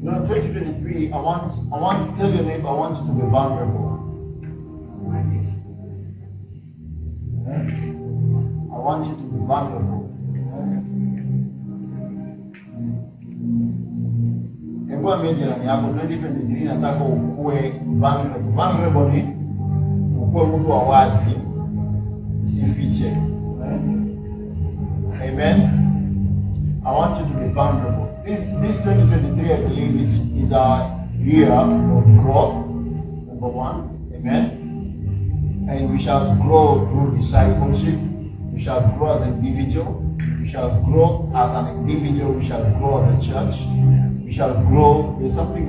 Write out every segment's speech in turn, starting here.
You know, 2023, I want to tell your neighbor, I want you to be vulnerable. I want you to be vulnerable. Hebu ambie jirani yako 2023 nataka ukue vulnerable. Vulnerable ni ukue mtu wa wazi, usifiche. Amen. I want you to be vulnerable. This 2023, I believe, is our year of growth. Number one. Amen. And we shall grow through discipleship. We shall grow as an individual. We shall grow as an individual. We shall grow as a church. We shall grow. There's something.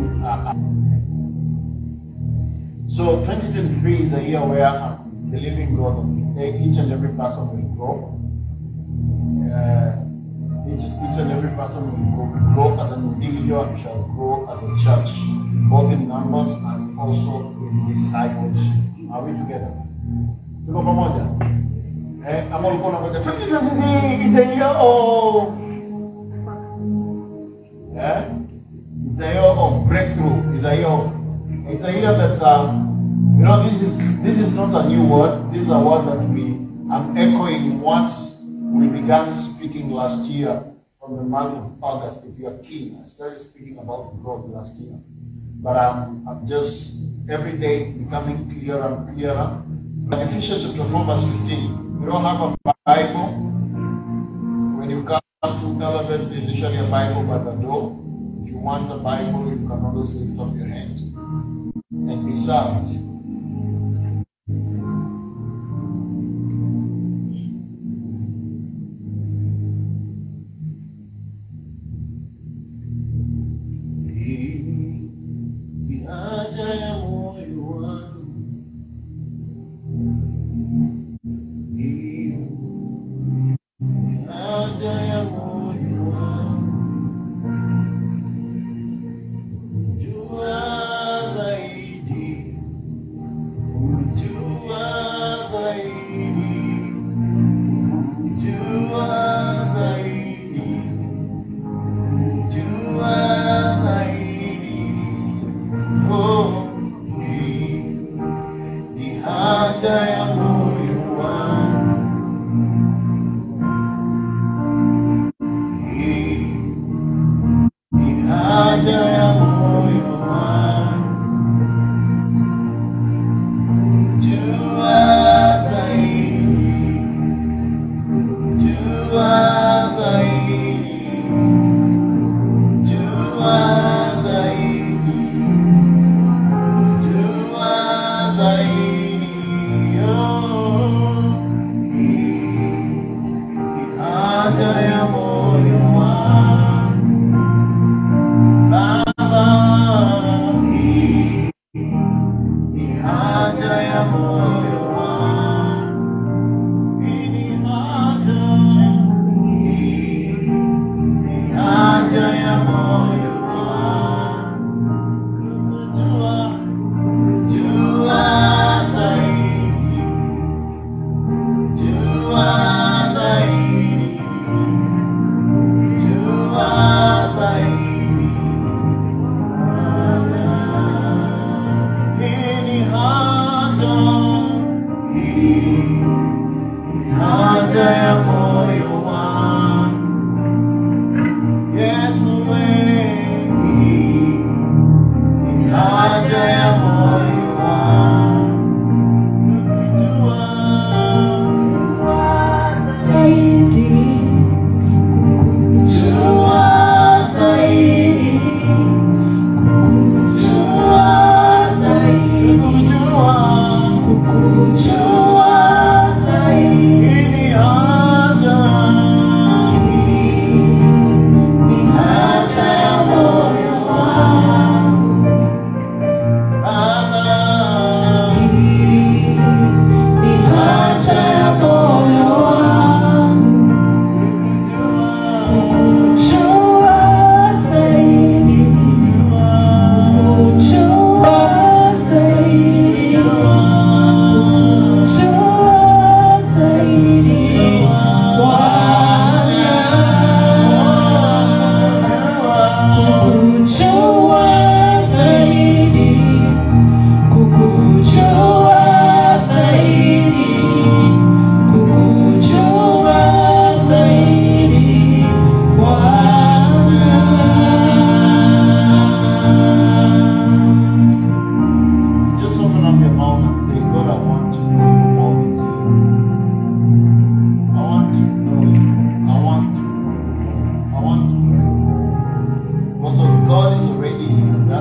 So 2023 is a year where I'm believing God that each and every person will grow. Each and every person will grow as an individual. We shall grow as a church, both in numbers and also in discipleship. Are we together? Tuko pamoja? Ama ulikuwa unangoja 2023 is the year of it's a year of breakthrough. It's a year that you know, this is not a new word. This is a word that I'm echoing what we began speaking last year from the month of August. If you are keen, I started speaking about growth last year, but I'm just every day becoming clearer and clearer. Ephesians chapter 4 verse 15. We don't have a Bible. When you come to Elevate, there's usually a Bible by the door. If you want a Bible, you can always lift up your hand and be silent.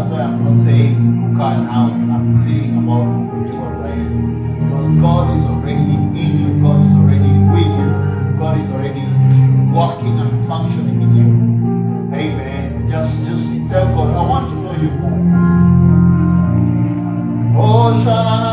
That's why I'm not saying who can now. I'm saying about what I am. Because God is already in you. God is already with you. God is already working and functioning in you. Amen. Just tell God, I want to know you more. Oh,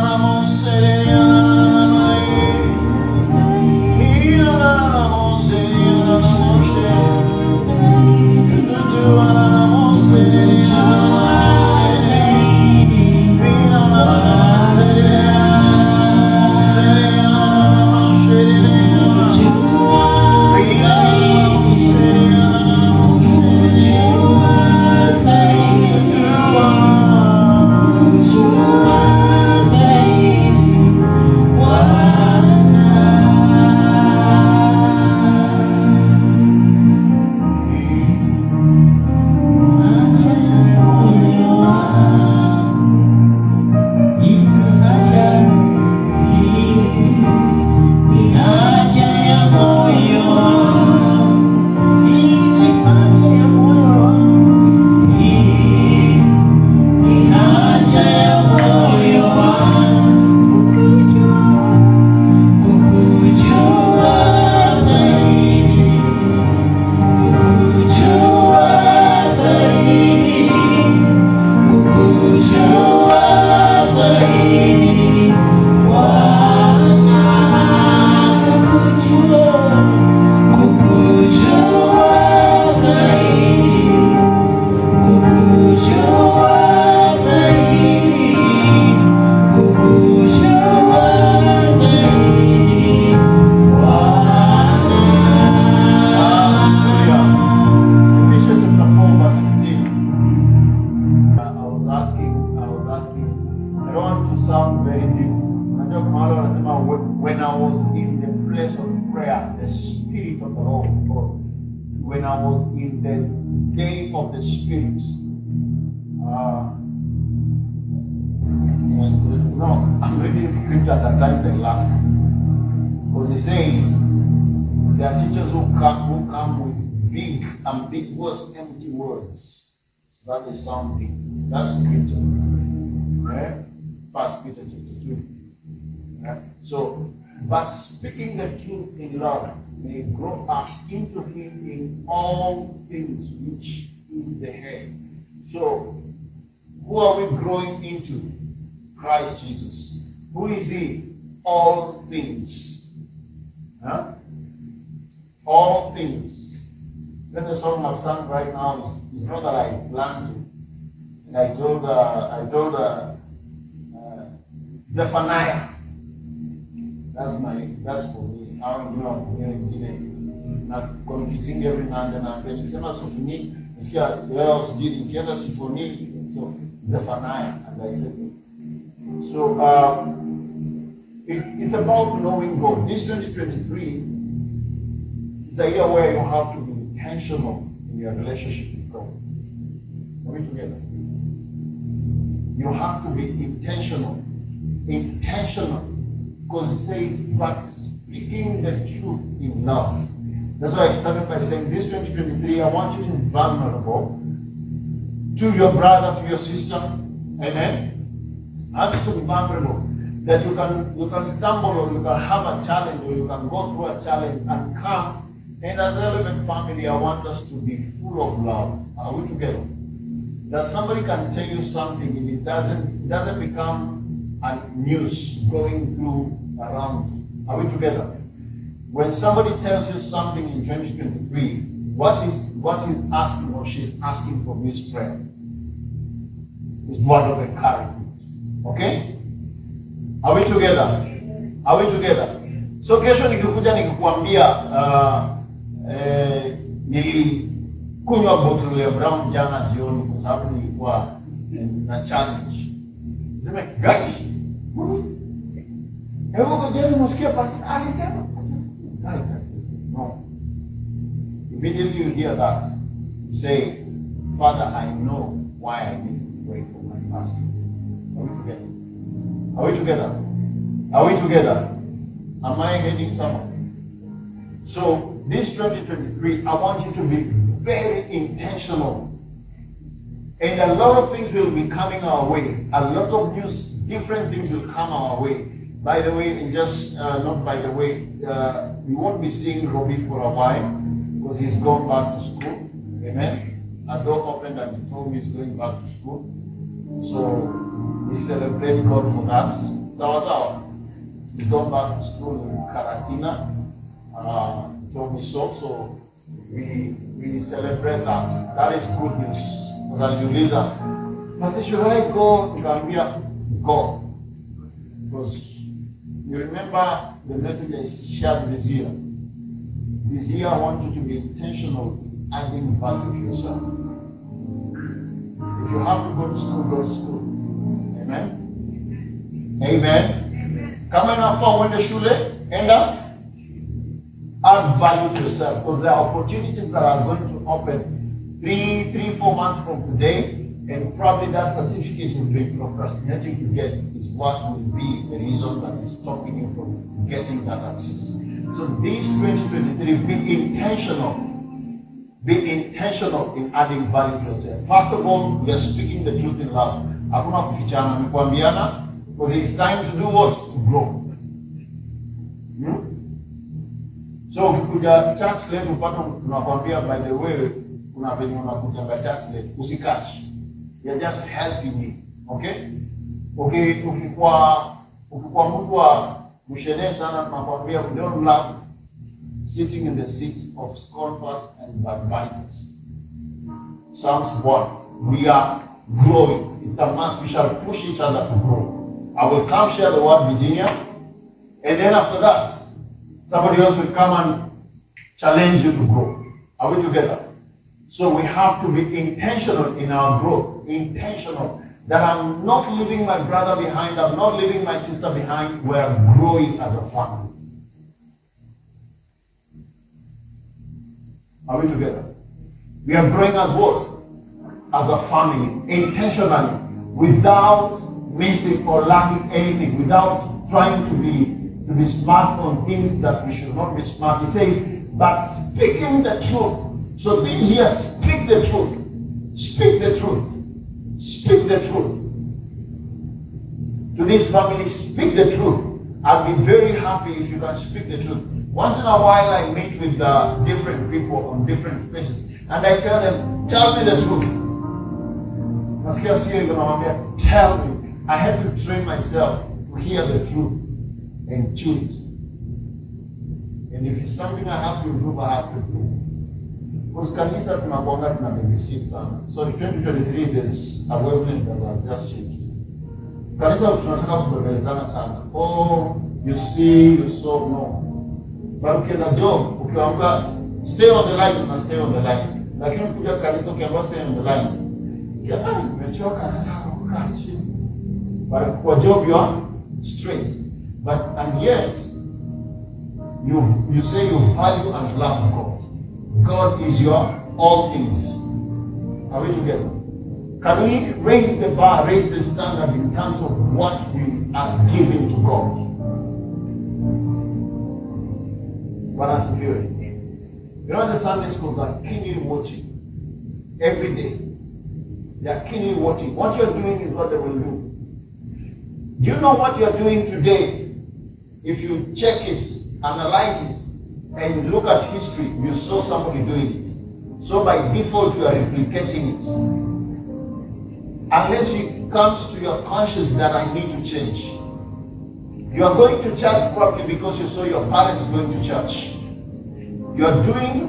when I was in the place of prayer, the Spirit of the Lord, when I was in the day of the Spirit, I'm reading scripture at times and laugh. Because it says, there are teachers who come with big, ambiguous, empty words. That is something. That's scripture. Right? 1 Peter chapter 2. Right? So, but speaking the truth in love may grow up into him in all things which is the head. So, who are we growing into? Christ Jesus. Who is he? All things. Huh? All things. Then the song I've sung right now is not that I planned to. And I told Zephaniah. That's for me. How you know not confusing every now and then. I'm saying symphony. So Zephaniah, and I said. So it's about knowing God. This 2023 is a year where you have to be intentional in your relationship with God. Are we together? You have to be intentional. Intentional. Because it says, but speaking the truth in love. That's why I started by saying this 2023, I want you to be vulnerable to your brother, to your sister. Amen. I want you to be vulnerable. That you can stumble or you can have a challenge or you can go through a challenge and come. And as Relevant family, I want us to be full of love. Are we together? That somebody can tell you something and it doesn't become a news going through around. Are we together? When somebody tells you something in 2023, what is asking or she's asking from you is prayer. It's word of encouragement. Okay? Are we together? Are we together? So kesho nikikuja nikikuambia nilikunywa bottle ya brown jana jioni kwa sababu nilikuwa na challenge. Sema gani? Hebu ngojeni msikie basi alisema. No. Immediately you hear that, you say, Father, I know why I need to pray for my pastor. Are we together? Are we together? Are we together? Am I heading somewhere? So this 2023, I want you to be very intentional And a lot of things will be coming our way. A lot of news, different things will come our way. By the way, and just not by the way, we won't be seeing Robbie for a while because he's gone back to school. Amen. A door opened and he told me he's going back to school. So we celebrate God for that. Sawa. He's gone back to school in Karatina. Told me so. So we celebrate that. That is good news. But should I go to Gambia? Go. Because you remember the message I shared this year. This year I want you to be intentional in adding value to yourself. If you have to go to school, go to school. Amen? Amen. Come on up for when the shule end up. Add value to yourself. Because there are opportunities that are going to open 3-4 months from today, and probably that certificate you've been procrastinating to get is what will be the reason that is stopping you from getting that access. So this 2023, be intentional. Be intentional in adding value to yourself. First of all, we are speaking the truth in love. Hakuna kufichana, ni kuambiana, because it's time to do what? To grow. So ukikuja church leo upata tunakwambia, by the way, kuna venye unakutanga church leo, usikachi. You're just helping me. Okay? Okay, ukikuwa mtu wa mshene sana tunakwambia, we don't love sitting in the seats of scorners and backbiters. Psalms 1. We are growing. It's a must. We shall push each other to grow. I will come share the word Virginia, and then after that, somebody else will come and challenge you to grow. Are we together? So we have to be intentional in our growth. Intentional. That I'm not leaving my brother behind. I'm not leaving my sister behind. We are growing as a family. Are we together? We are growing as what? As a family. Intentionally. Without missing or lacking anything. Without trying to be smart on things that we should not be smart. He says, but speaking the truth. So this year, speak the truth. Speak the truth. Speak the truth. To this family, speak the truth. I'll be very happy if you can speak the truth. Once in a while, I meet with different people on different places, and I tell them, tell me the truth. Tell me. I had to train myself to hear the truth and chew it. And if it's something I have to improve, I have to improve. Because kanisa tunakuanga tunababysit sana. So in 2023 there's a wavelength that has just changed. Kanisa tunataka kubembelezana sana. Oh, you see, you saw, no. But ukienda job, ukiamka stay on the line, you can stay on the line. Lakini kuja kanisa ukiamka stay on the line. Umechoka nataka kukaa chini. But for job you are straight. But and yet you say you value and love God. God is your all things. Are we together? Can we raise the bar, raise the standard in terms of what we are giving to God? What has to do with it? You know, the Sunday schools are keenly watching every day. They are keenly watching. What you're doing is what they will do. Do you know what you're doing today? If you check it, analyze it, and look at history, you saw somebody doing it. So by default, you are replicating it. Unless it comes to your conscience that I need to change. You are going to church probably because you saw your parents going to church. You are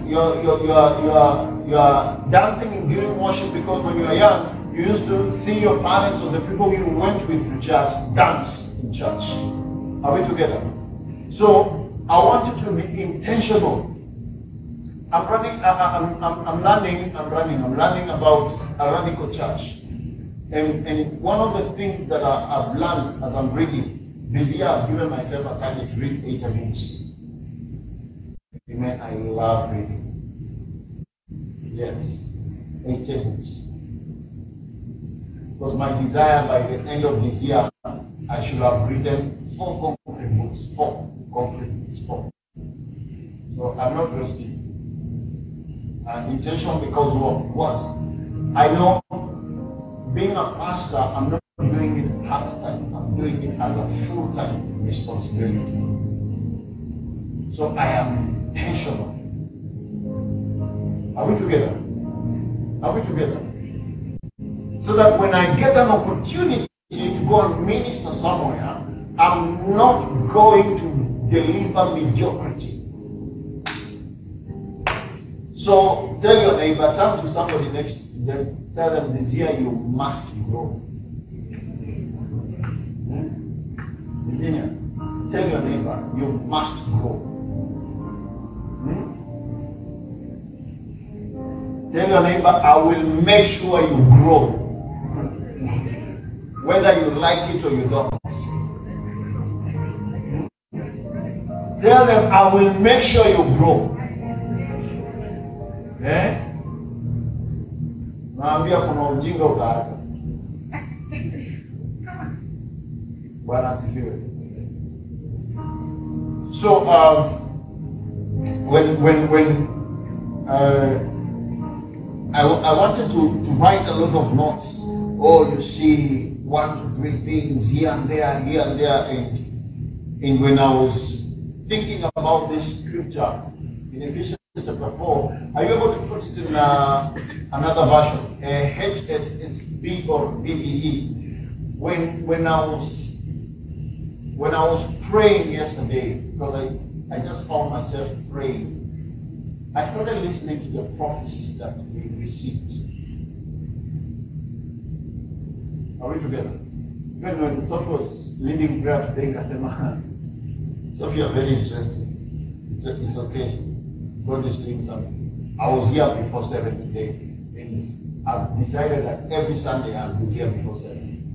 dancing during worship because when you are young, you used to see your parents or the people you went with to church dance in church. Are we together? So I want you to be intentional. I'm learning about a radical church. And one of the things that I've learned as I'm reading, this year I've given myself a target to read 8 books. Amen. I love reading. Yes. 8 books. It was my desire by the end of this year, I should have written 4 complete books. 4 complete books. 4. So I'm not resting. And intention because of what? I know being a pastor, I'm not doing it part-time. I'm doing it as a full-time responsibility. So I am intentional. Are we together? Are we together? So that when I get an opportunity to go and minister somewhere, I'm not going to deliver mediocrity. So tell your neighbor, turn to somebody next to them, tell them this year you must grow. Virginia, tell your neighbor, you must grow. Tell your neighbor, I will make sure you grow. Whether you like it or you don't. Tell them, I will make sure you grow. Eh? Naambia kuna ujinga utaacha. Bwana asifiwe. So I wanted to write a lot of notes. Oh, you see 1 to 3 things here and there, and when I was thinking about this scripture in Ephesians chapter 4, are you able to put it in another version? HSSB or BBE. When I was praying yesterday, because I just found myself praying, I started listening to the prophecies that we received. Are we together? Even when Sophie was leading prayer today, Sophie, you are very interesting. It's okay. God is doing something. I was here before 7 today, and I've decided that every Sunday I'll be here before 7.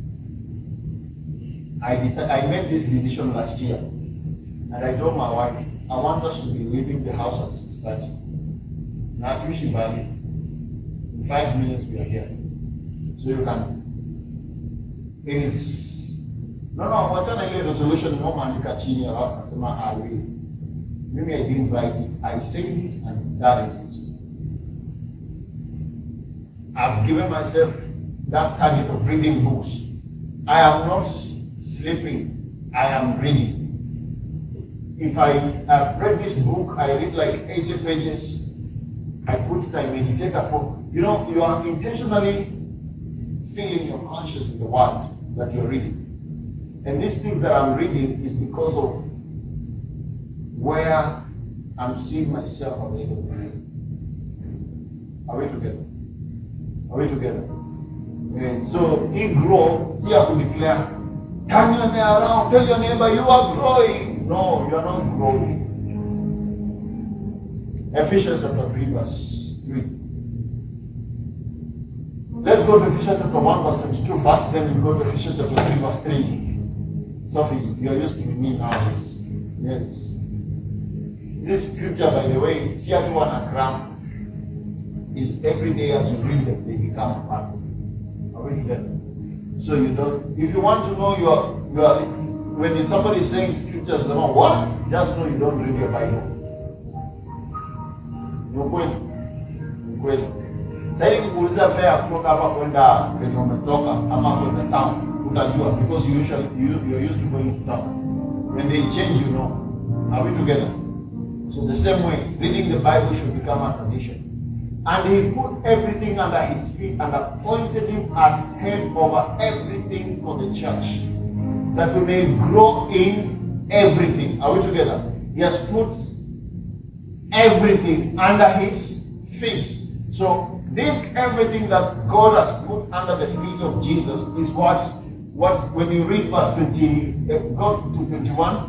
I made this decision last year, and I told my wife, I want us to be leaving the house at 6:30. Now, usually in 5 minutes we are here. So you can. It is. No, what's an resolution? No man can change about I will. Maybe I didn't write it. I said it, and that is it. I've given myself that target of reading books. I am not sleeping. I am reading. If I have read this book, I read like 80 pages. I put it, I meditate upon. You know, you are intentionally filling your conscience in the word that you're reading. And these things that I'm reading is because of where I'm seeing myself available. Are we together? Are we together? And so in grow, see how to declare, turn your neighbor around, tell your neighbor you are growing. No, you are not growing. Ephesians chapter 3 verse 3. Let's go to Ephesians chapter 1 verse 22 first, then we go to Ephesians chapter 3 verse 3. Sophie, you are used to me nowadays. Yes. This scripture, by the way, Gram, is every day as you read them, they become a part of you. Are we together? So you don't, if you want to know when somebody is saying scriptures, what? Just know you don't read your Bible. No kweli. Kweli. Sasa kuuliza fare kutoka hapa kwenda kwenye umetoka ama kwenda town, utajua because you're used to going to town. When they change, you know. Are we together? So the same way, reading the Bible should become a tradition. And he put everything under his feet and appointed him as head over everything for the church, that we may grow in everything. Are we together? He has put everything under his feet. So this everything that God has put under the feet of Jesus is what when you read verse 20, go to 21.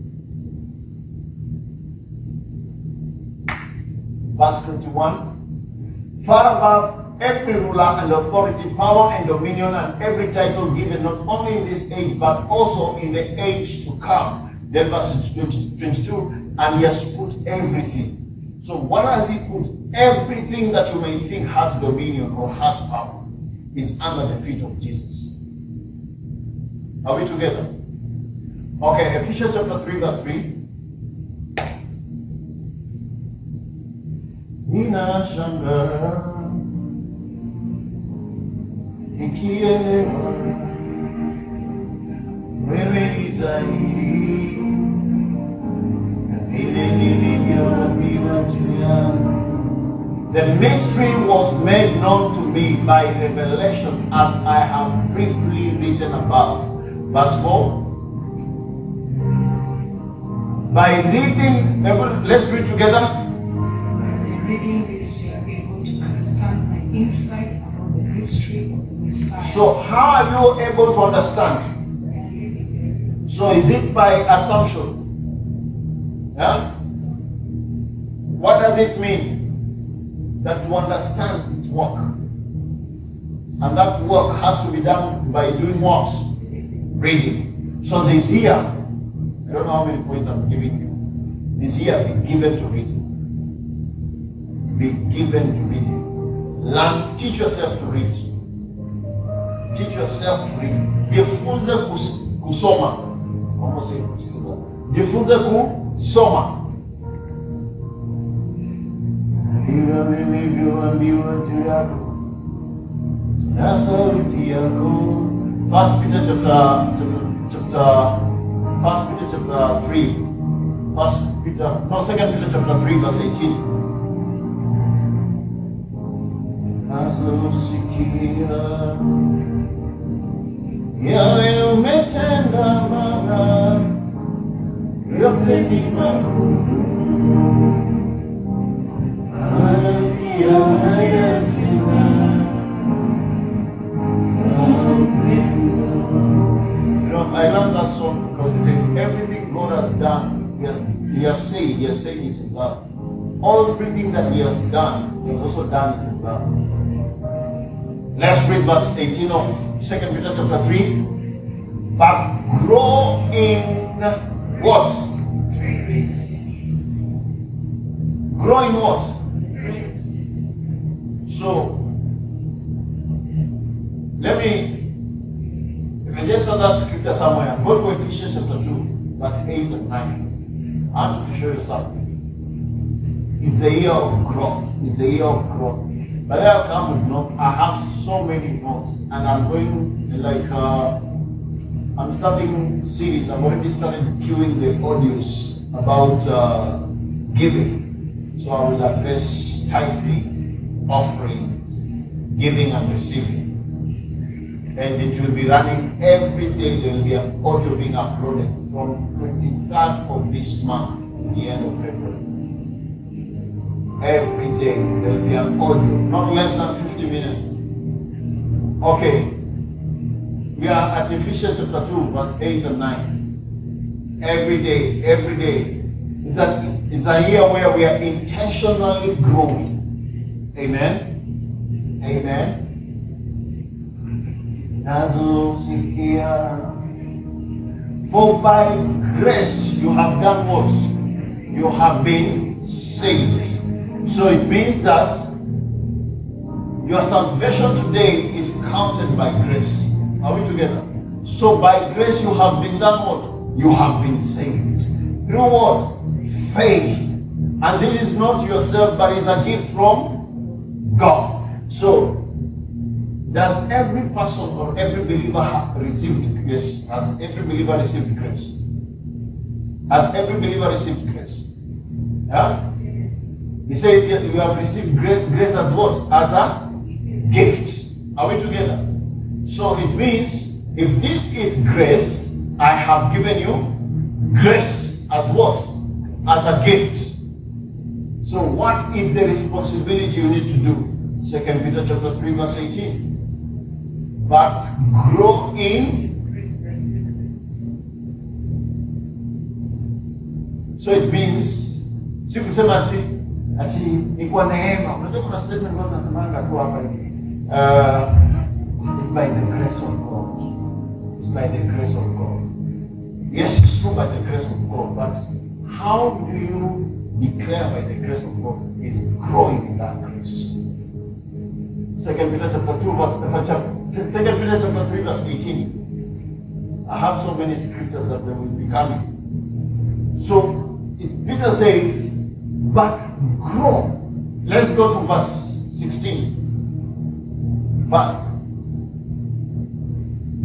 Verse 21. Far above every ruler and authority, power and dominion, and every title given, not only in this age, but also in the age to come. Then verse 22, and he has put everything. So what has he put? Everything that you may think has dominion or has power is under the feet of Jesus. Are we together? Okay, Ephesians chapter 3, verse 3. Ninashangaa nikielewa wewe ni zaidi na vile nilivyoambiwa juu yangu. The mystery was made known to me by revelation, as I have briefly written above. Verse 4. By reading, let's read together. By reading this, you are able to understand my insight about the mystery of the Messiah. So how are you able to understand? So is it by assumption? Yeah? What does it mean? That to understand its work. And that work has to be done by doing what? Reading. So this year, I don't know how many points I'm giving you. This year, be given to reading. Be given to reading. Learn, teach yourself to read. Teach yourself to read. Jifunze kusoma. Jifunze kusoma. Hivyo nilivyoambiwa juu yako na sauti yako. First Peter chapter 3. Second Peter chapter 3 verse 18. Nazosikia yale umetenda Baba, yote ni makuu. I love that song because it says everything God has done, He has said it in love. Everything that He has done, He has also done it in love. Let's read verse 18 of 2 Peter chapter 3. But grow in what? Grow in what? So, let me, if I just saw that scripture somewhere, go to Ephesians chapter 2, verse 8 and 9. I want to show you something. It's the year of growth. It's the year of growth. But I come with notes. I have so many notes. And I'm going, I'm starting series. I've already started queuing the audios about giving. So I will address tithing, offerings, giving and receiving. And it will be running every day. There will be an audio being uploaded from 23rd of this month to the end of February. Every day there will be an audio, not less than 50 minutes. Okay. We are at Ephesians chapter 2, verse 8 and 9. Every day. It's a year where we are intentionally growing. Amen. Amen. For by grace you have done what? You have been saved. So it means that your salvation today is counted by grace. Are we together? So by grace you have been done what? You have been saved. Through what? Faith. And this is not yourself, but it's a gift from God. So, does every person or every believer have received grace? Has every believer received grace? Has every believer received grace? Yeah? He says you have received grace as what? As a gift. Are we together? So it means, if this is grace, I have given you grace as what? As a gift. So what is the responsibility you need to do? 2 Peter chapter 3 verse 18. But grow in. So it means, si kusema ati ni kwa neema. Unajua kuna statement ambayo tunasemanga tu hapa hivi. It's by the grace of God. It's by the grace of God. Yes, it's true by the grace of God, but how do you declare by the grace of God? Is growing in that grace. 2 Peter chapter 2 verse 2 Peter chapter 3 verse 18. I have so many scriptures that they will be coming. So Peter says, but grow. Let's go to verse 16. But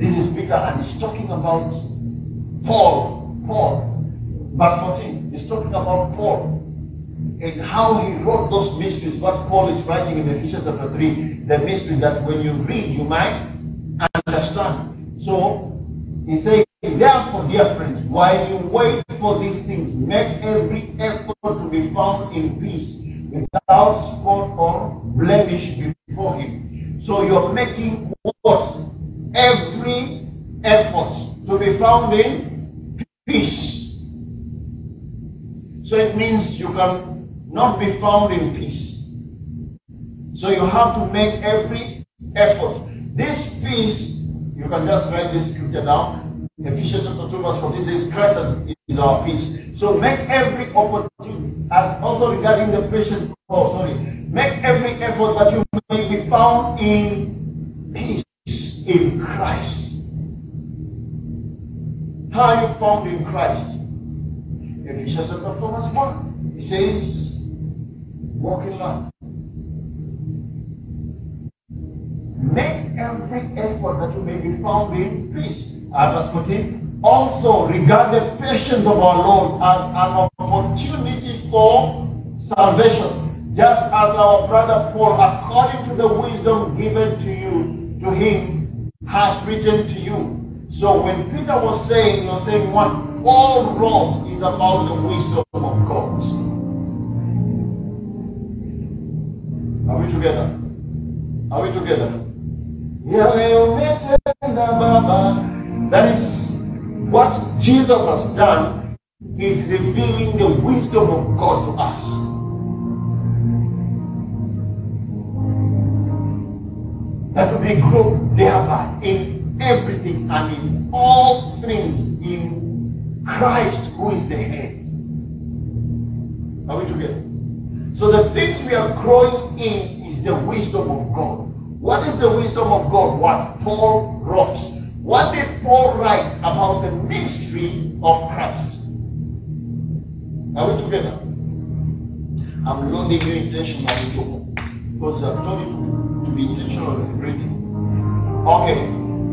This is Peter, and he's talking about Paul. Verse 14, he's talking about Paul and how he wrote those mysteries. What Paul is writing in Ephesians chapter 3, the mystery that when you read, you might understand. So, he says, therefore, dear friends, while you wait for these things, make every effort to be found in peace, without spot or blemish before him. So you're making what? Every effort to be found in peace. So it means you can not be found in peace. So you have to make every effort. This peace, you can just write this scripture down. Ephesians chapter 2 verse 14 says, Christ is our peace. So make every opportunity, as also regarding the patient, make every effort that you may be found in peace in Christ. How are you found in Christ? Ephesians chapter 4 verse 1. It says, walk in love. Make every effort that you may be found in peace. Verse 14. Also regard the patience of our Lord as an opportunity for salvation, just as our brother Paul, according to the wisdom given to him, has written to you. So when Peter was saying, what Paul wrote is about the wisdom of God. Are we together? Are we together? That is what Jesus has done, is revealing the wisdom of God to us. That we grow thereby in everything and in all things in Christ, who is the head. Are we together? So the things we are growing in is the wisdom of God. What is the wisdom of God? What Paul wrote. What did Paul write about the mystery of Christ? Are we together? I'm loading you intentionally because I've told you to be intentional in reading. Okay.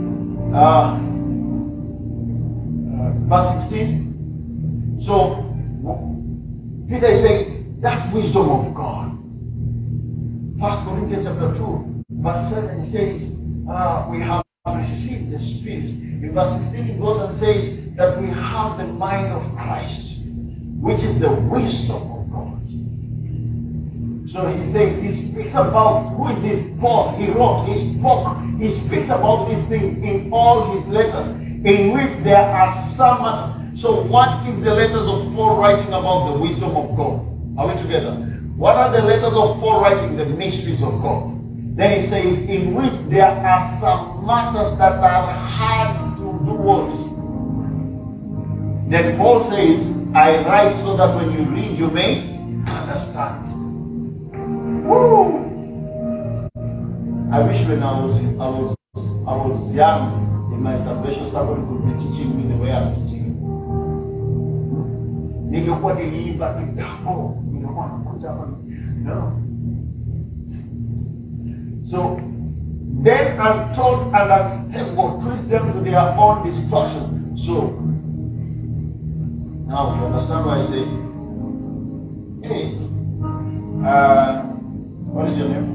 Verse 16. So Peter is saying that wisdom of God. 1 Corinthians chapter 2. Verse 7 says, we have received the Spirit. In verse 16 it goes and says that we have the mind of Christ, which is the wisdom of God. So he says, he speaks about, who is this Paul? He wrote, he spoke, he speaks about these things in all his letters, in which there are some. So what is the letters of Paul writing about the wisdom of God? Are we together? What are the letters of Paul writing? The mysteries of God. Then he says, in which there are some matters that are hard to do what? Then Paul says, I write so that when you read, you may understand. Woo! I wish when I was young in my salvation, somebody could be teaching me the way I'm teaching you. No. So, then I'm taught and unstable, twist them to their own destruction. So, now you understand why I say, hey, what is your name?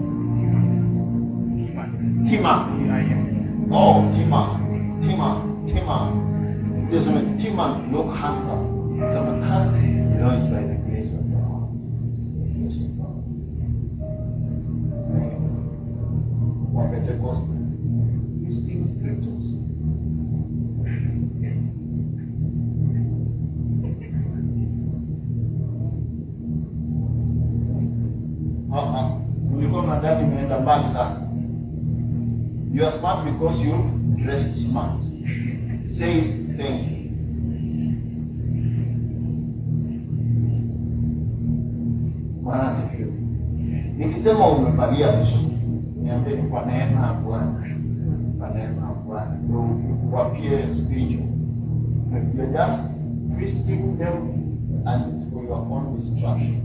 Tima. Oh, Tima. There's some Tima look handsome. Some it's by the grace of God. Or better gospel. These things scriptures. When you come and that in the bank, you are smart because you dress smart. Say thank you. Nikisema umevalia vizuri, niambie ni kwa neema ya Bwana. Kwa neema ya Bwana. You appear spiritual. But you're just twisting them and it's for your own destruction.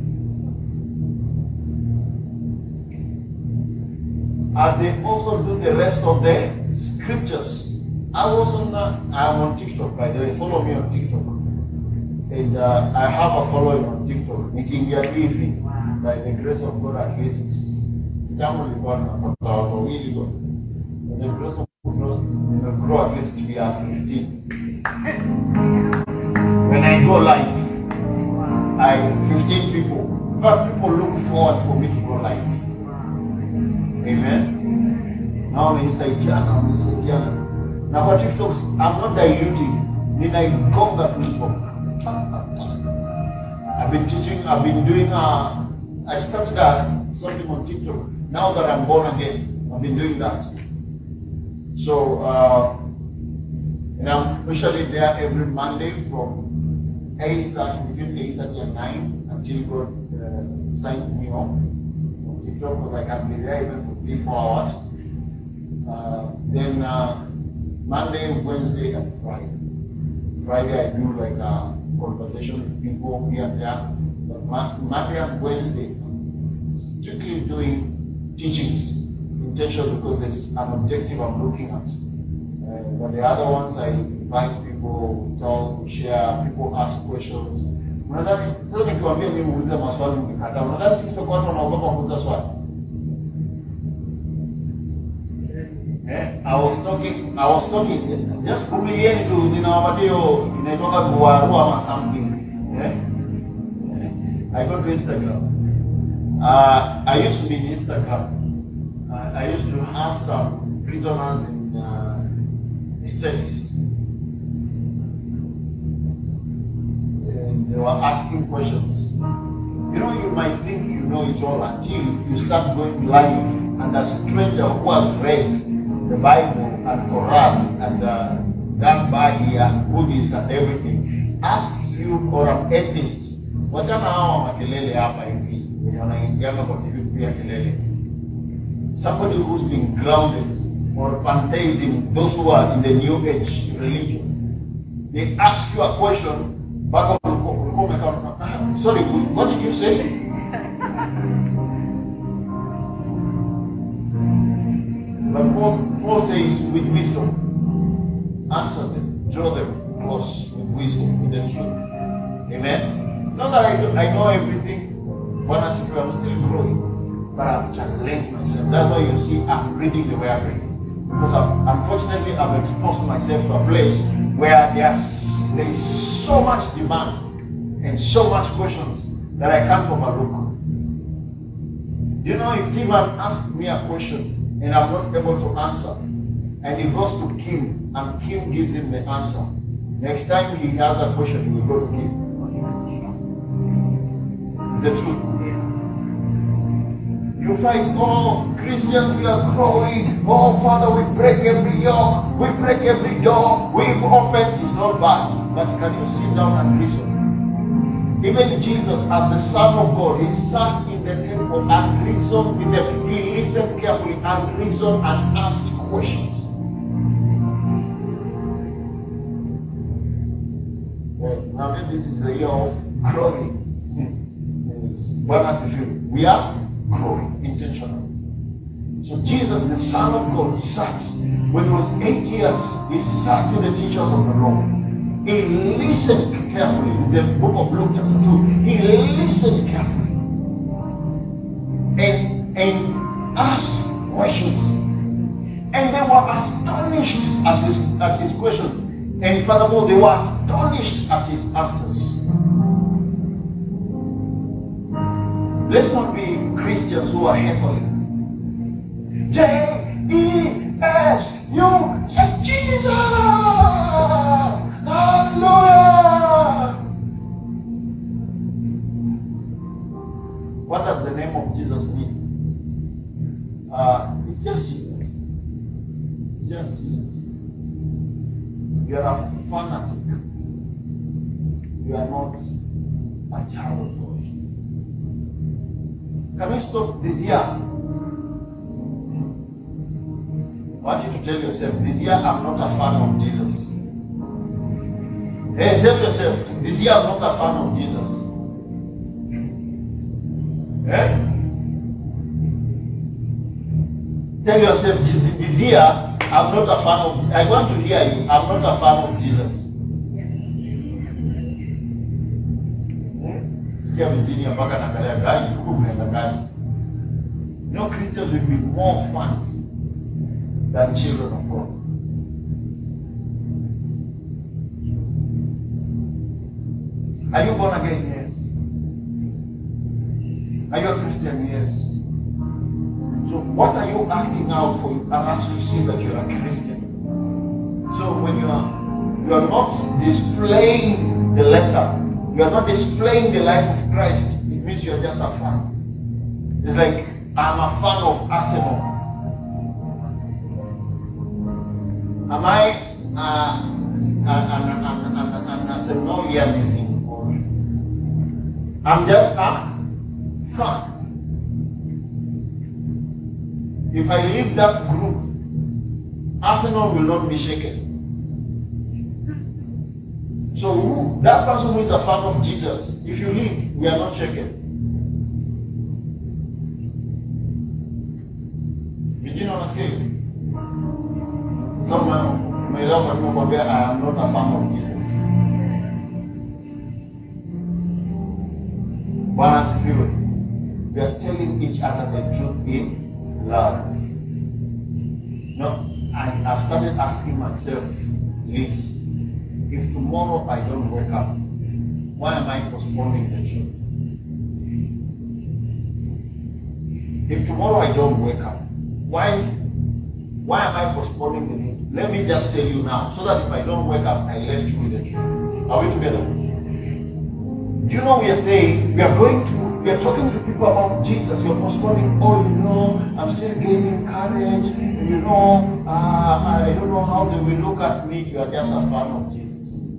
As they also do the rest of the scriptures. I'm on TikTok, by the way. Follow me on TikTok. And I have a following on TikTok. Nikiingia hivi, by the grace of God at least. Jambo lilikuwa napata wawili kwa. And the grace of God, grow at least to be at 15. When I go live, 15 people. But people look forward for me to go live. Amen. Now when you say Jana, now for TikTok, I'm not diluting. Then I come back to TikTok. I've been teaching, I've been doing, I started something on TikTok. Now that I'm born again, I've been doing that. So, and I'm usually there every Monday from 8:30, between 8:30 and 9, until God signs me off on TikTok, because I can be there even for 3-4 hours. Then Monday, Wednesday, and Friday. Friday I do like a conversation with people here and there. But Monday and Wednesday, strictly doing teachings, intentional, because there's an objective I'm looking at. But the other ones I invite people, talk, share, people ask questions. Unadhani sasa nikiwaambia mimi muulize maswali mkikata, unadhani TikTok watu wanaogopa kuuliza swali? I was talking, just kumilieni tu ninawapatia inaitoka kuwarua ama something. I go to Instagram. I used to be in Instagram. I used to have some prisoners in States. And they were asking questions. You know, you might think you know it all until you start going live and a stranger who has read the Bible and Quran and that Bible and Buddhist and everything asks you, or an atheist, wachana hawa makelele hapa hivi, wanaingiana kwa TV pia kelele. Somebody who's been grounded or pantheism, those who are in the new age religion, they ask you a question, sorry, what did you say? But Paul says with wisdom, answer them, draw them close with wisdom, with the truth. Amen? Not that I know everything, but I'm still growing. But I've challenged myself. That's why you see I'm reading the way I'm reading. Because unfortunately I've exposed myself to a place where there's so much demand and so much questions that I can't overlook. You know, if Kim asks me a question and I'm not able to answer, and he goes to Kim and Kim gives him the answer, next time he has a question, he will go to Kim. The truth. You find, oh, Christians, we are growing. Oh, Father, we break every yoke. We break every door. We've opened. It's not bad. But can you sit down and listen? Even Jesus, as the Son of God, he sat in the temple and reasoned with them. He listened carefully and reasoned and asked questions. Now this is the year of growing. We are growing intentionally. So Jesus, the Son of God, sat. When he was 8 years, he sat with the teachers of the law. He listened carefully. In the book of Luke chapter 2, he listened carefully and asked questions. And they were astonished at his questions. And furthermore, they were astonished at his answers. Let's not be Christians who are heckling. J-E-S-U-S, Jesus! Hallelujah! What does the name of Jesus mean? It's just Jesus. It's just Jesus. You are a fanatic. You are not a child of God. Can we stop this year? I want you to tell yourself, this year I'm not a fan of Jesus. Hey, tell yourself, this year I'm not a fan of Jesus. Eh? Tell yourself, this year I'm not a fan of, I want to hear you, I'm not a fan of Jesus. Sikia Virginia mpaka naangalia gani, umeenda gani. No, Christians will be more fans than children of God. Are you born again? Yes. Are you a Christian? Yes. So what are you acting out for us to see that you're a Christian? So when you are not displaying the letter, you are not displaying the life of Christ, it means you are just a fan. It's like, I'm a fan of Arsenal. Am I an Arsenalian? I'm just a fan. If I leave that group, Arsenal will not be shaken. So that person who is a fan of Jesus, if you leave, we are not shaken. Did you understand? Someone may love and forget I am not a fan of Jesus. One spirit. We are telling each other the truth in love. No, I've started asking myself this. If tomorrow I don't wake up, why am I postponing the truth? If tomorrow I don't wake up, why am I postponing the truth? Let me just tell you now, so that if I don't wake up, I left you with the truth. Are we together? Do you know we are saying, we are talking to people about Jesus. You're postponing, I'm still gaining courage. I don't know how they will look at me. You are just a fan of Jesus.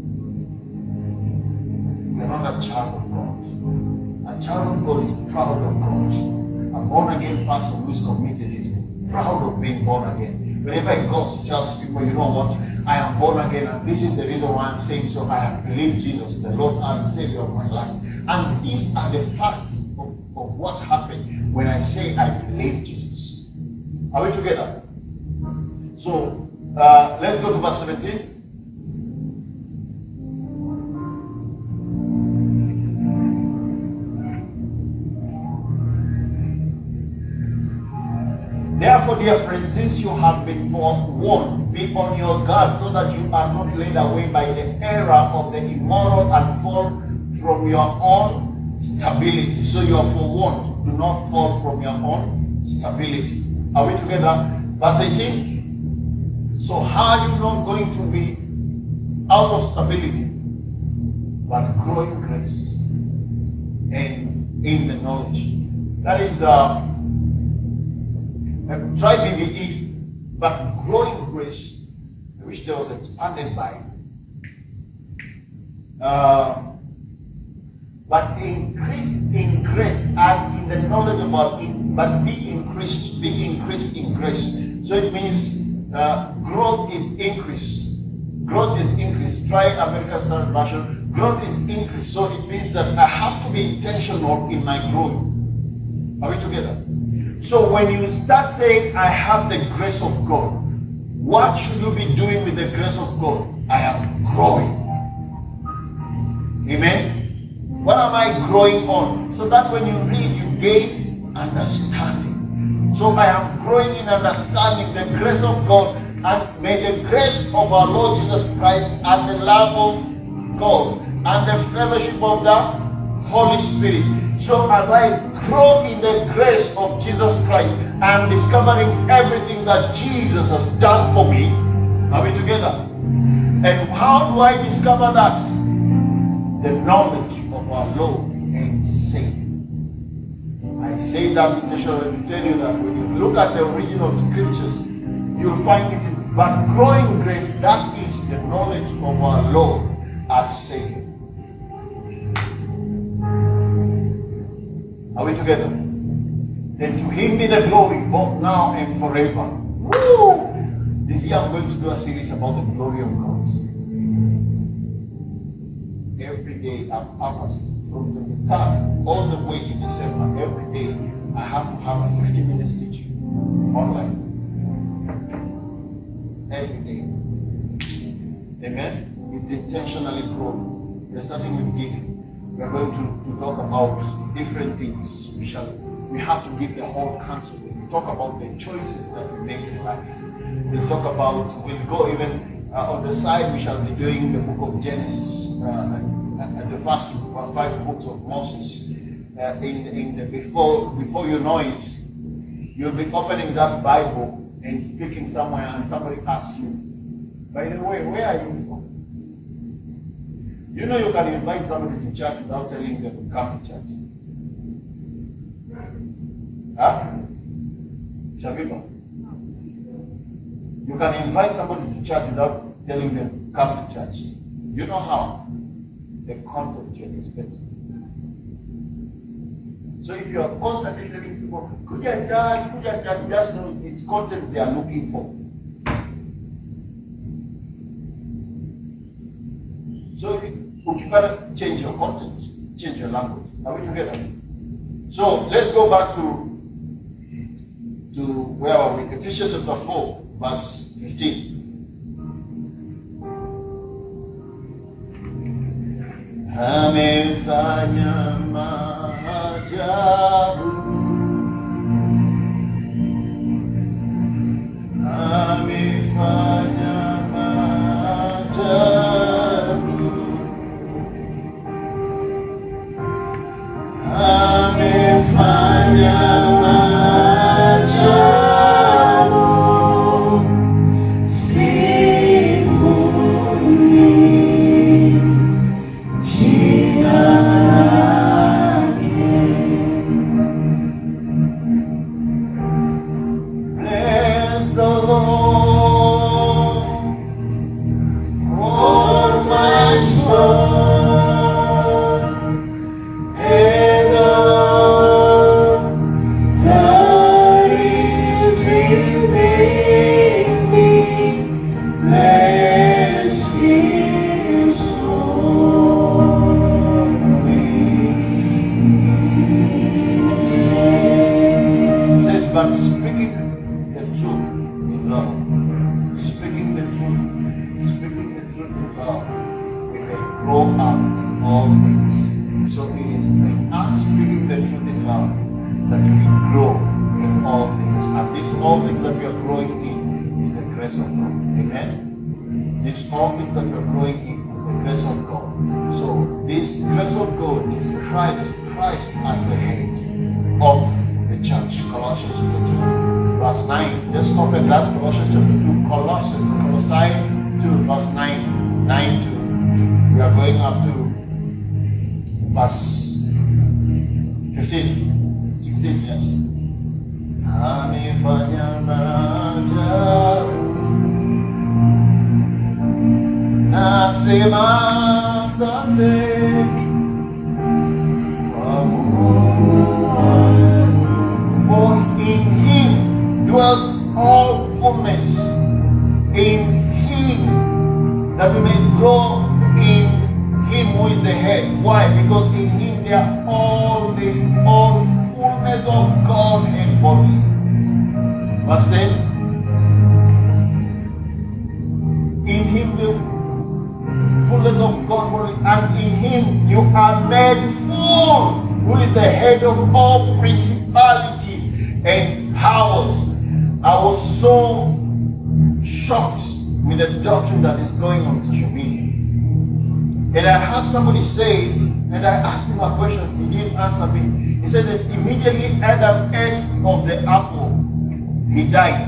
You're not a child of God. A child of God is proud of God. A born-again person who is committed is proud of being born again. Whenever God tells people, you know what, I am born again, and this is the reason why I'm saying so, I have believed Jesus, the Lord and Savior of my life. And these are the facts of what happened when I say I believe Jesus. Are we together? So, let's go to verse 17. Therefore, dear friends, since you have been warned, be on your guard so that you are not led away by the error of the immoral and fall from your own stability. So you are forewarned. Do not fall from your own stability. Are we together? Verse 18. So how are you not going to be out of stability, but growing grace and in the knowledge? That is try BBE, but growing grace, which there was expanded by. But increased in grace and in the knowledge about it, but be increased in grace. So it means growth is increase. Growth is increase. Try American Standard Version. Growth is increase. So it means that I have to be intentional in my growth. Are we together? So when you start saying, I have the grace of God, what should you be doing with the grace of God? I am growing. Amen? What am I growing on? So that when you read, you gain understanding. So I am growing in understanding the grace of God, and may the grace of our Lord Jesus Christ and the love of God and the fellowship of the Holy Spirit. So as I grow in the grace of Jesus Christ, I am discovering everything that Jesus has done for me. Are we together? And how do I discover that? The knowledge of our Lord and Savior. I say that intentionally to tell you that when you look at the original scriptures, you'll find it is but growing grace, that is the knowledge of our Lord as Savior. Are we together? Then to him be the glory both now and forever. Woo! This year I'm going to do a series about the glory of God. Every day I'm purposed from the beginning all the way to December. Every day I have to have a 50-minute teaching online. every day. Amen? It's intentionally grown. We're starting with giving. We're going to talk about different things. We have to give the whole counsel. We talk about the choices that we make in life. We'll talk about, we'll go even on the side, we shall be doing the book of Genesis, and the first 5 books of Moses. Before you know it, you'll be opening that Bible and speaking somewhere, and somebody asks you, by the way, where are you from? You know you can invite somebody to church without telling them to come to church. Huh? Shabiba? You can invite somebody to church without telling them to come to church. You know how? The content you're expecting. So if you are constantly telling people, could you church, just know it's content they are looking for. So you gotta change your content, change your language. Are we together? So let's go back to where are we? Ephesians chapter 4, verse 15. Amefanya maajabu, amefanya maajabu, amefanya somebody say, and I asked him a question, he didn't answer me. He said that immediately Adam ate of the apple, he died.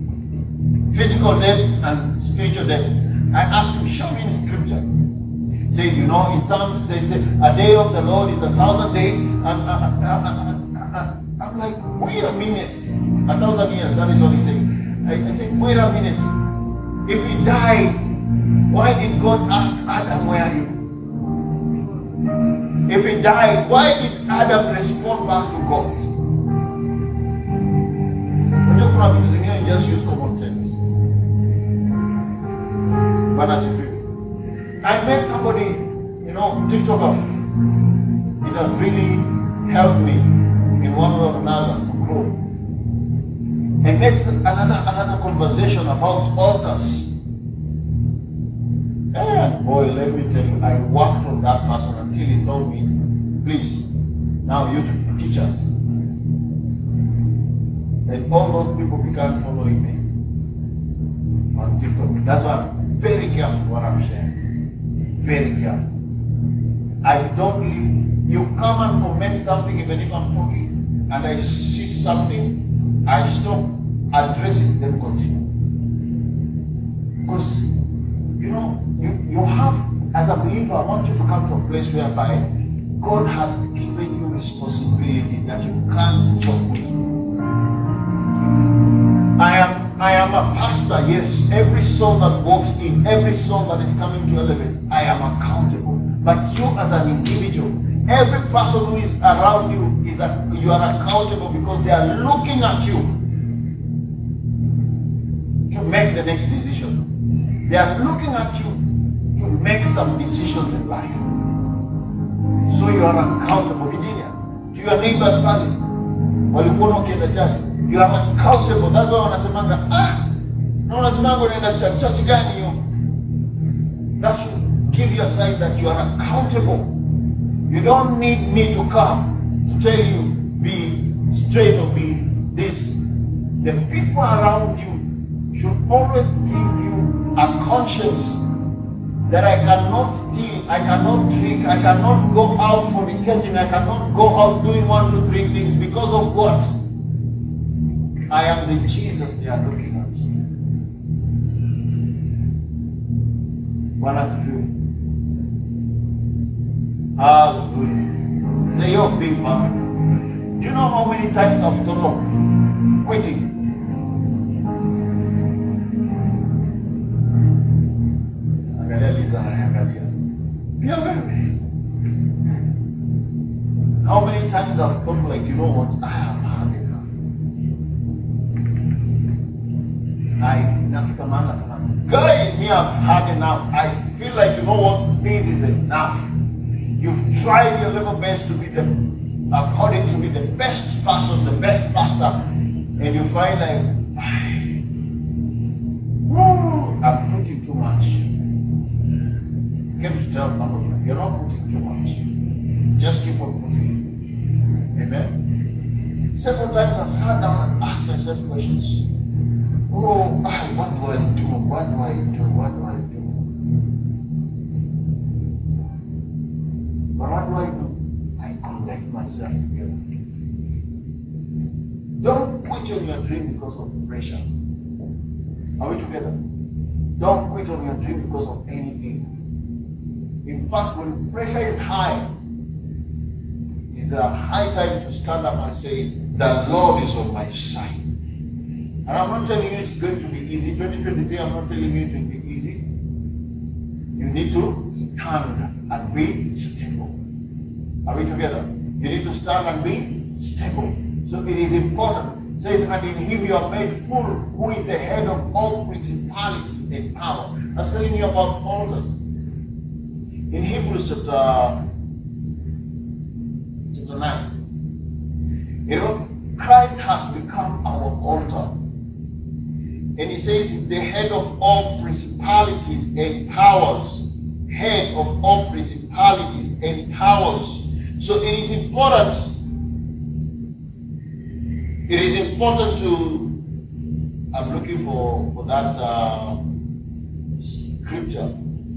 Physical death and spiritual death. I asked him, show me in scripture. He said, you know, in Psalms, they say, a day of the Lord is 1,000 days. I'm like, wait a minute. 1,000 years, that is what he said. I said, wait a minute. If he died, why did God ask Adam, where are you? If he died, why did Adam respond back to God? Just use common sense. But as if I met somebody, you know, TikToker. It has really helped me in one way or another to grow. And next, another conversation about altars. And boy, let me tell you, I worked on that person until he told me, please, now you teach us. And all those people began following me on TikTok. That's why I'm very careful what I'm sharing. Very careful. I don't leave. You come and comment something, even if I'm talking, and I see something, I stop, address it, then continue. Because, you know, you have, as a believer, I want you to come to a place whereby God has given you responsibility that you can't joke with. I am a pastor, yes. Every soul that walks in, every soul that is coming to Elevate, I am accountable. But you as an individual, every person who is around you, you are accountable because they are looking at you to make the next decision. They are looking at you to make some decisions in life. So you are accountable. Virginia, to your neighbor's family, walikuwa ukienda church, you are accountable. That's why wanasemanga, na wanasemanga unaenda church gani hiyo? That should give you a sign that you are accountable. You don't need me to come to tell you, be straight or be this. The people around you should always give you a conscience that I cannot steal, I cannot drink, I cannot go out fornicating, I cannot go out doing 1, 2, 3 things because of what? I am the Jesus they are looking at. One has to do. Hallelujah. Say you're big man. Do you know how many times I've thought of quitting? How many times I've thought like, you know what, I have had enough. Guy in me, I've had enough. I feel like, you know what, this is enough. You've tried your level best to be according to me, the best person, the best pastor, and you find like, I'm putting too much. Came to tell somebody, you're not putting too much. Just keep on putting. Amen. Several times I've sat down and asked myself questions. Oh, what do I do? What do I do? What do I do? But what do I do? I connect myself together. Don't quit on your dream because of pressure. Are we together? Don't quit on your dream because of anything. In fact, when pressure is high, it's a high time to stand up and say, the Lord is on my side. And I'm not telling you it's going to be easy. 2023, I'm not telling you it will be easy. You need to stand and be stable. Are we together? You need to stand and be stable. So it is important. It says, and in him you are made full, who is the head of all principalities and power. I'm telling you about altars. In Hebrews chapter 9, you know, Christ has become our altar. And he says he's the head of all principalities and powers. Head of all principalities and powers. So it is important. It is important to, I'm looking for that scripture.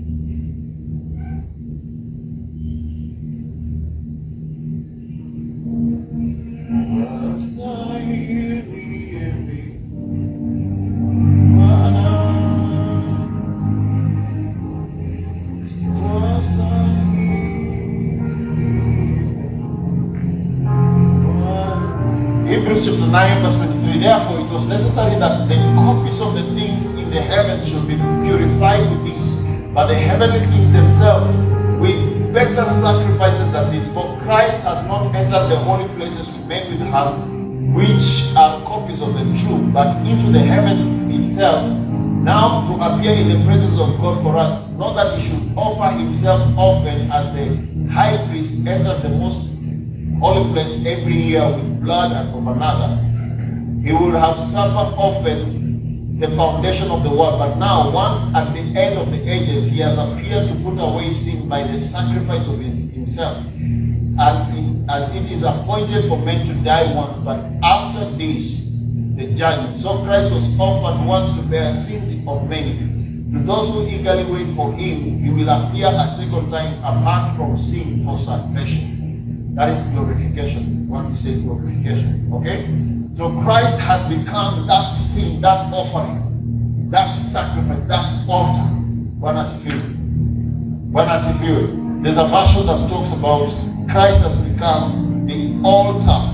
Hebrews chapter 9 verse 23. Therefore it was necessary that the copies of the things in the heavens should be purified with these, but the heavenly things themselves with better sacrifices than this. For Christ has not entered the holy places made with hands, which are copies of the true, but into the heaven itself, now to appear in the presence of God for us. Not that he should offer himself often, as the high priest enters the most holy place every year with blood and of another. he would have suffered offered the foundation of the world. But now, once at the end of the ages, he has appeared to put away sin by the sacrifice of himself. As it is appointed for men to die once, but after this, the judgment. So Christ was offered once to bear sins of many. To those who eagerly wait for him, he will appear a second time apart from sin for salvation. That is glorification. What we say glorification. Okay? So Christ has become that sin, that offering, that sacrifice, that altar. When I feel it. There's a version that talks about Christ has become the altar.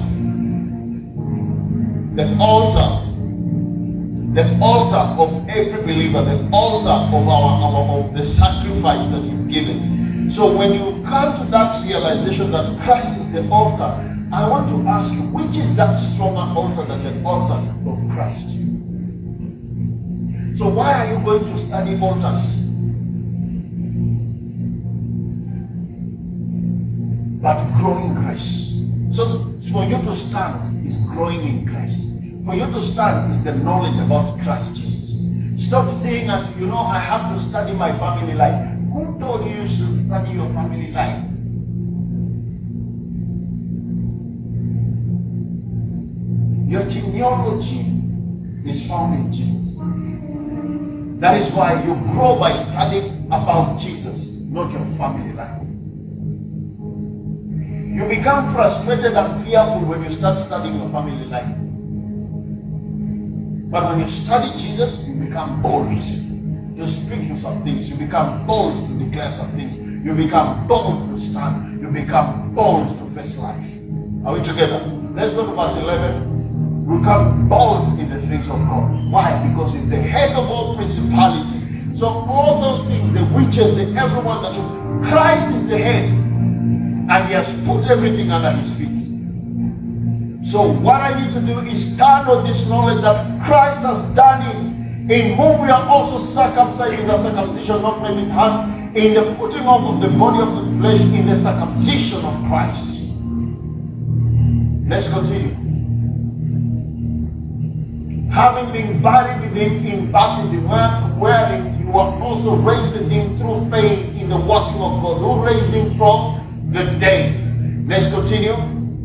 The altar of every believer, the altar of the sacrifice that you've given. So when you come to that realization that Christ is the altar, I want to ask you, which is that stronger altar than the altar of Christ? So why are you going to study altars? But growing in Christ. So for you to stand is growing in Christ. For you to stand is the knowledge about Christ Jesus. Stop saying that, I have to study my family life. Who told you should study your family life? Your genealogy is found in Jesus. That is why you grow by studying about Jesus, not your family life. You become frustrated and fearful when you start studying your family life. But when you study Jesus, you become bold to speak to some things. You become bold to declare some things. You become bold to stand. You become bold to face life. Are we together? Let's go to verse 11. We become bold in the things of God. Why? Because it's the head of all principalities. So all those things, the witches, everyone that Christ is the head. And he has put everything under his feet. So what I need to do is stand on this knowledge that Christ has done it, in whom we are also circumcised in the circumcision not made with hands, in the putting off of the body of the flesh, in the circumcision of Christ. Let's continue. Having been buried with him in baptism, wherein you were also raised with him through faith in the working of God, who raised him from the dead. Let's continue.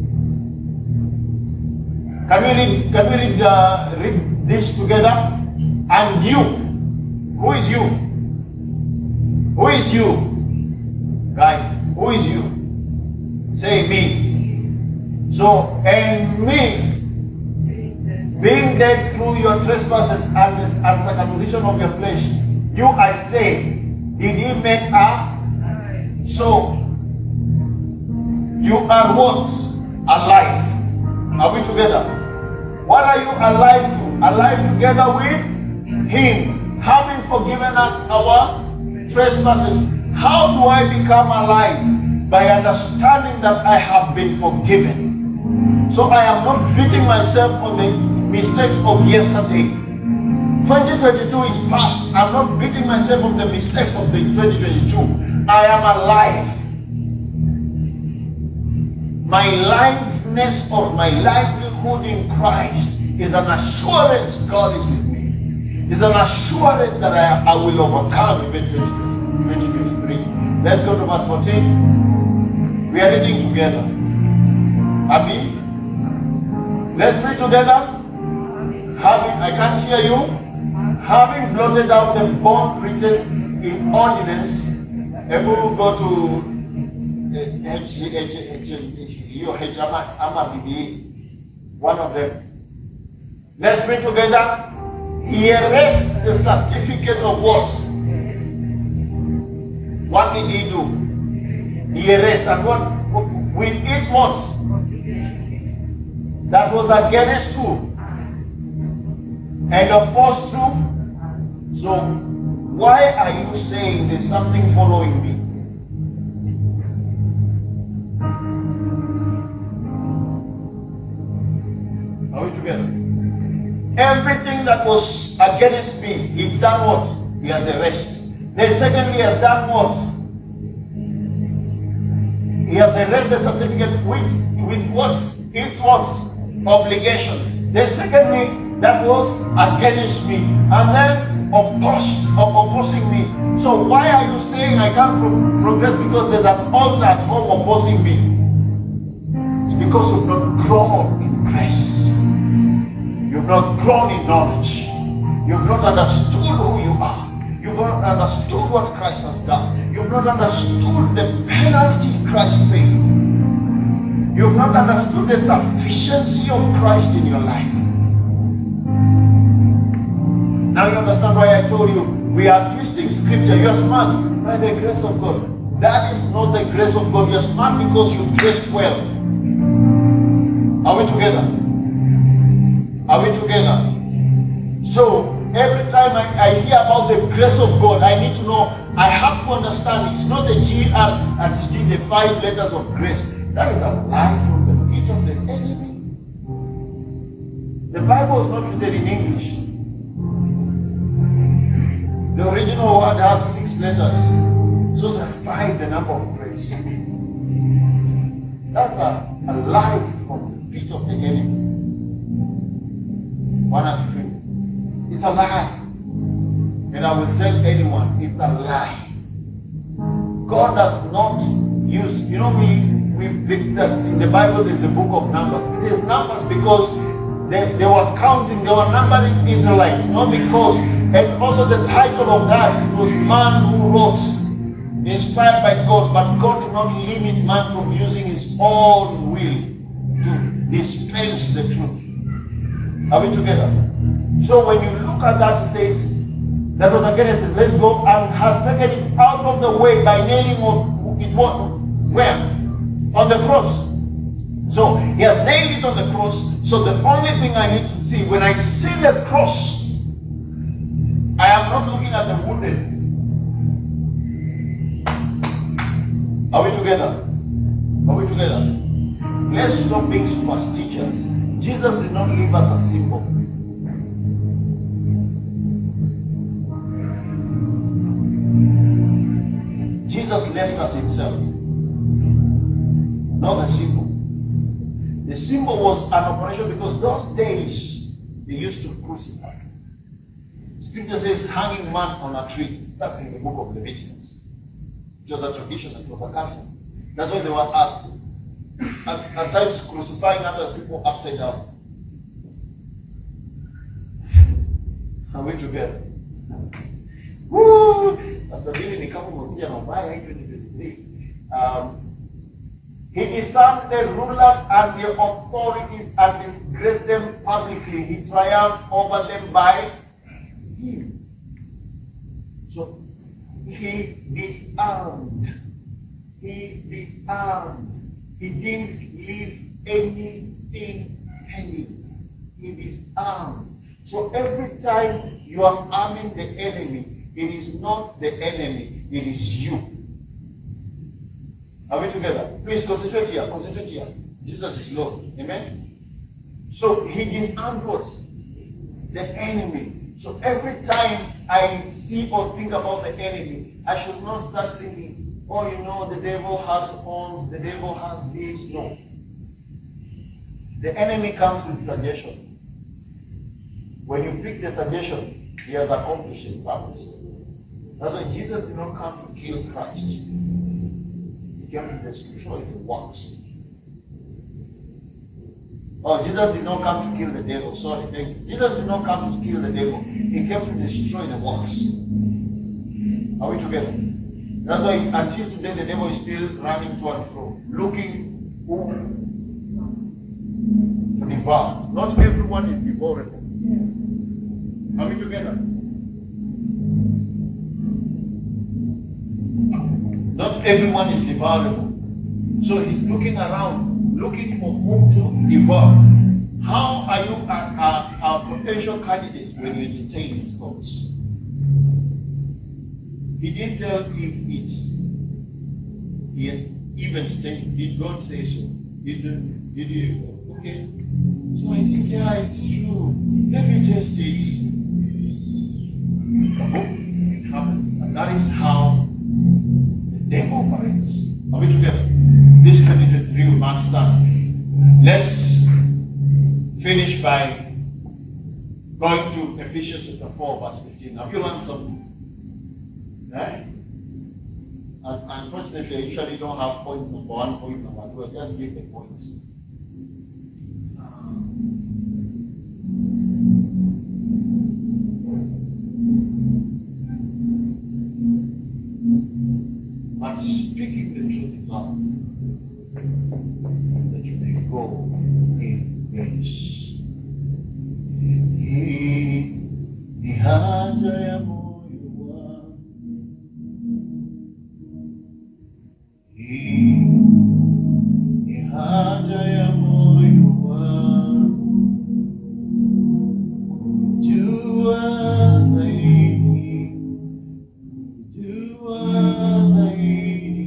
Can we read this together? And you. Who is you? Who is you? Guys, who is you? Say me. So, and me, being dead through your trespasses and circumcision of your flesh, you, I say, did he make so you are what? Alive. Are we together? What are you alive to? Alive together with him, having forgiven us our trespasses. How do I become alive? By understanding that I have been forgiven. So I am not beating myself on the mistakes of yesterday. 2022 is past. I'm not beating myself on the mistakes of the 2022. I am alive. My liveness or my livelihood in Christ is an assurance God is with me. It's an assurance that I will overcome in 2023. Let's go to verse 14. We are reading together. Abi? Let's read together. I can't hear you. Having blotted out the bond written in ordinance, able go to one of them. Let's read together. He erased the certificate of what? What did he do? He erased, and what? With it what? That was against truth and opposed truth. So why are you saying there's something following me? Are we together? Everything that was against me, he's done what? He has erased. Then secondly, he has done what? He has erased the certificate with what? It's what? Obligation. The second me that was against me, and then opposing me. So why are you saying I can't progress because there's an altar at home opposing me? It's because you've not grown in grace. You've not grown in knowledge. You've not understood who you are. You've not understood what Christ has done. You've not understood the penalty Christ paid. You've not understood the sufficiency of Christ in your life. Now you understand why I told you we are twisting scripture. You're smart by the grace of God. That is not the grace of God. You're smart because you dressed well. Are we together? Are we together? So every time I hear about the grace of God, I need to know, I have to understand it's not the GR the 5 letters of grace. That is a lie from the pit of the enemy. The Bible is not written in English. The original word has 6 letters. So that 5 the number of grace. That's a lie from the pit of the enemy. One has 3. It's a lie. And I will tell anyone, it's a lie. God does not use, in the Bible there's the book of Numbers. It is Numbers because they were counting, they were numbering Israelites, not because, and also the title of that, it was man who wrote, inspired by God, but God did not limit man from using his own will to dispense the truth. Are we together? So when you look at that, it says, that was against it. Let's go and has taken it out of the way by nailing it where? On the cross. So he has nailed it on the cross. So the only thing I need to see, when I see the cross, I am not looking at the wounded. Are we together? Are we together? Let's stop being superstitious. Jesus did not leave us a symbol. Jesus left us himself, not a symbol. The symbol was an operation because those days they used to crucify. Scripture says hanging man on a tree. That's in the book of Leviticus. It was a tradition, it was a custom. That's why they were at times crucifying other people upside down. Are we together? Woo! Pastor Billy ni kama mmoja na ubaya hii 2023. He disarmed the rulers and the authorities and disgraced them publicly. He triumphed over them by him. So he disarmed. He disarmed. He didn't leave anything hanging. He disarmed. So every time you are arming the enemy, it is not the enemy, it is you. Are we together? Please concentrate here, concentrate here. Jesus is Lord. Amen? So he disarmed what? The enemy. So every time I see or think about the enemy, I should not start thinking, oh, the devil has horns, the devil has this. No. The enemy comes with suggestion. When you pick the suggestion, he has accomplished his purpose. That's why Jesus did not come to kill Christ. He came to destroy the works. Oh, Jesus did not come to kill the devil. Sorry, thank you. Jesus did not come to kill the devil. He came to destroy the works. Are we together? That's why until today the devil is still running to and fro, looking who to devour. Not everyone is devourable. Are we together? Not everyone is devourable. So he's looking around, looking for whom to devour. How are you a potential candidate when you entertain his thoughts? He didn't tell Eve eat. He even entertained. Did God say so? Did you? Okay. So I think, yeah, it's true. Let me just eat. It happens. And that is how the devil operates. Are we together? This 2023 we must start. Let's finish by going to Ephesians chapter 4, verse 15. Have you learned something? Right? And unfortunately, I usually don't have point number 1, point number 2. I just give the points. But speaking the truth in love, that you may go in grace. Ni haja ya moyo wangu, ni haja ya moyo wangu, kujua zaidi, kujua zaidi.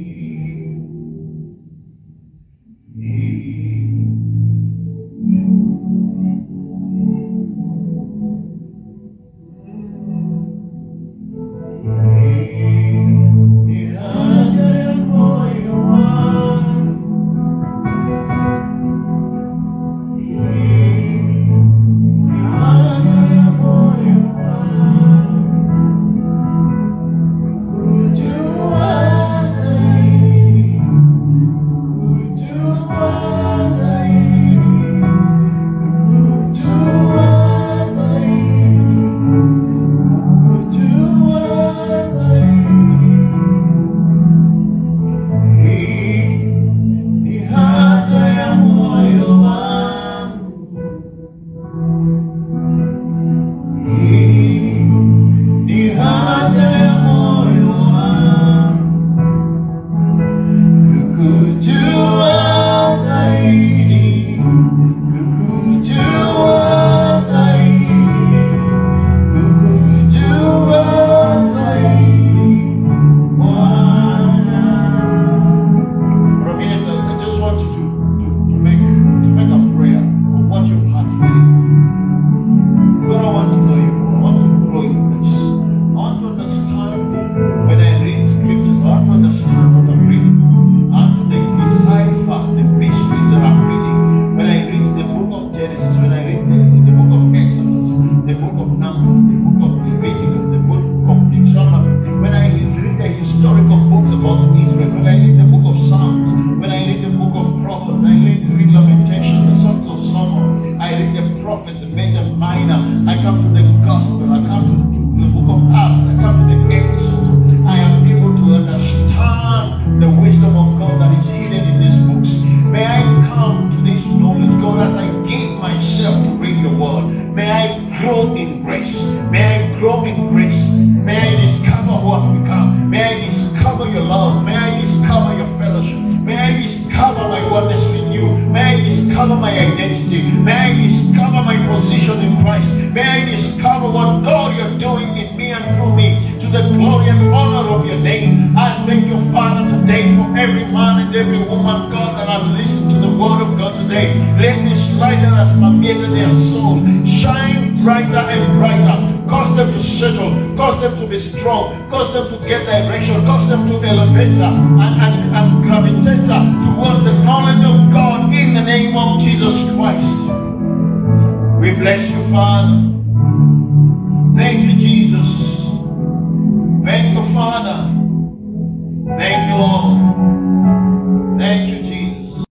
Thank you, Jesus.